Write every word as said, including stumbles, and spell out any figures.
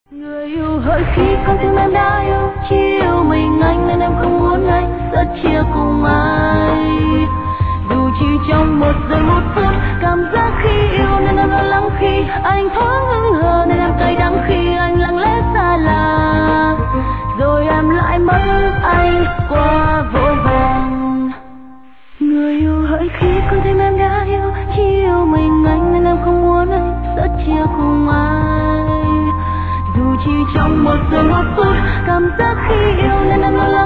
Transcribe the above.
Người yêu hỡi khi con tim em đã yêu, chỉ yêu mình anh nên em không muốn anh sẽ chia cùng ai. Dù chỉ trong một giây một phút, cảm giác khi yêu nên em lo lắng khi anh thoáng hững hờ, nên em cay đắng khi anh lặng lẽ xa lạ. Rồi em lại mất anh qua vội vàng. Người yêu hỡi khi con tim em đã yêu, chỉ yêu mình anh nên em không muốn anh sẽ chia cùng ai. Dù chỉ trong một giây một phút, cảm giác khi yêu nên em lo lắng